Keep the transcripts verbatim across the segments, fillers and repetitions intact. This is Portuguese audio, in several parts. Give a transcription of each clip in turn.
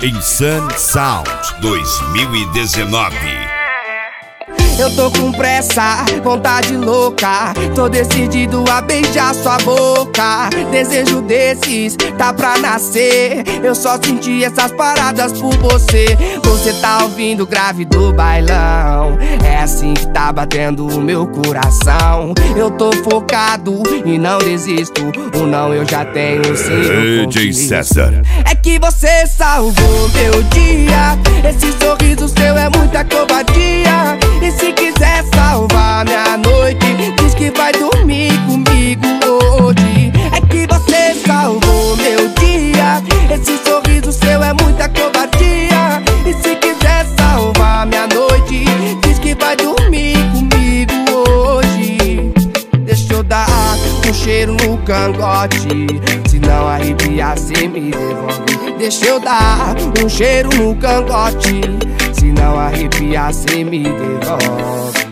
Insane Sound dois mil e dezenove. Eu tô com pressa, vontade louca, tô decidido a beijar sua boca. Desejo desses, tá pra nascer. Eu só senti essas paradas por você. Você tá ouvindo o grave do bailão. É assim que tá batendo o meu coração. Eu tô focado e não desisto. O não eu já tenho sim. D J César. É que você salvou meu dia. Esse sorriso seu é muita covardia. E se quiser salvar minha noite, diz que vai dormir comigo hoje. É que você salvou meu dia. Esse sorriso seu é muita covardia. E se quiser salvar minha noite, diz que vai dormir comigo hoje. Deixa eu dar um cheiro no cangote, se não arrepiar cê me devolve. Deixa eu dar um cheiro no cangote, se não arrepiar cê me devolve.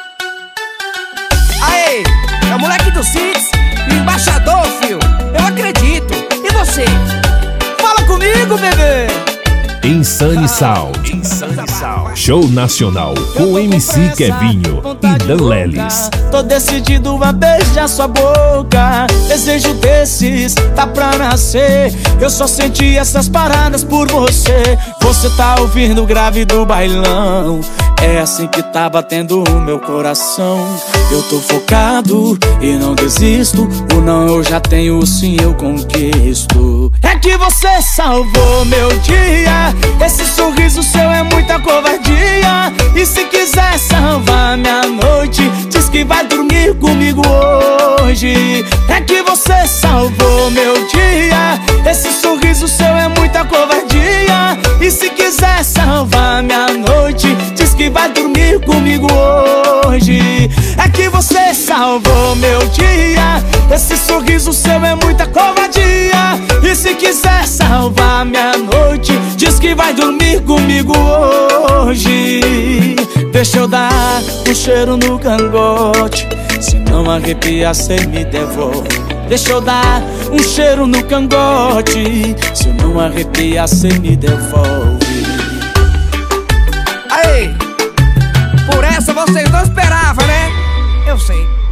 Aê, é o moleque do Six, embaixador, fio. Eu acredito, e você? Fala comigo, bebê. Insane Sound. Insane Sound. Show nacional com M C Kevinho e Dan Lelis. Tô decidido a beijar sua boca. Desejo desses, tá pra nascer. Eu só senti essas paradas por você. Você tá ouvindo o grave do bailão. É assim que tá batendo o meu coração. Eu tô focado e não desisto. O não eu já tenho, o sim eu conquisto. É que você salvou meu dia. Esse sorriso seu é muita covardia. E se quiser salvar minha noite, diz que vai dormir comigo hoje. É que você salvou meu dia. Esse sorriso seu é muita covardia. E se quiser salvar minha noite, diz que vai dormir comigo hoje. É que você salvou meu dia. Esse sorriso seu é muita covardia. E se quiser salvar minha noite, diz que vai dormir comigo hoje. Deixa eu dar um cheiro no cangote, se não arrepiar cê me devolve. Deixa eu dar um cheiro no cangote, se não arrepiar cê me devolve. Aí, por essa vocês não esperavam, né? Eu sei.